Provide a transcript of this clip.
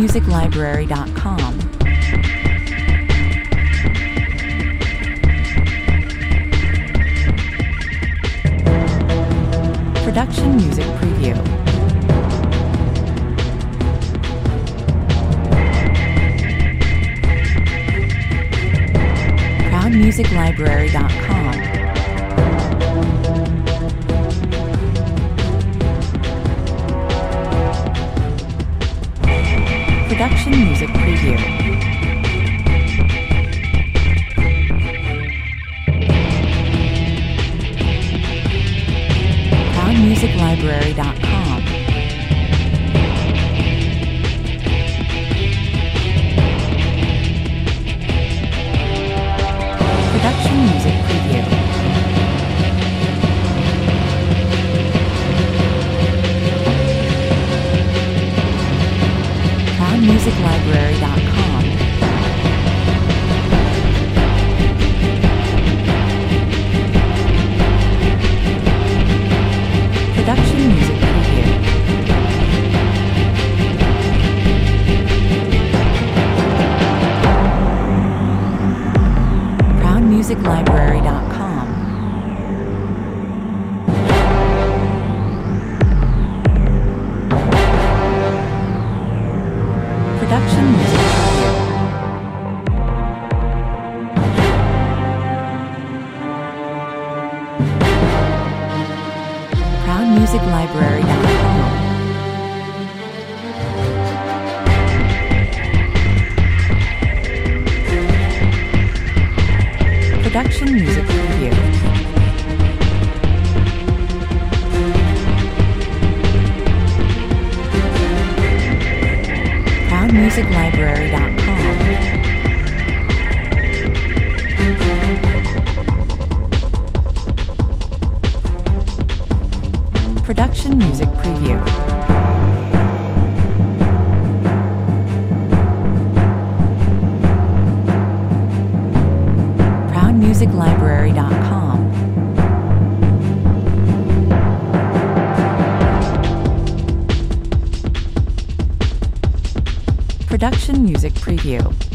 ProudMusicLibrary.com. Production Music Preview. ProudMusicLibrary.com. Production Music Preview. ProudMusicLibrary.com. Production Music Preview. ProudMusicLibrary.com. Production Music Preview. ProudMusicLibrary.com. Production Music Preview. ProudMusicLibrary.com. Production Music Preview. ProudMusicLibrary.com. Production Music Preview. ProudMusicLibrary.com. Production Music Preview.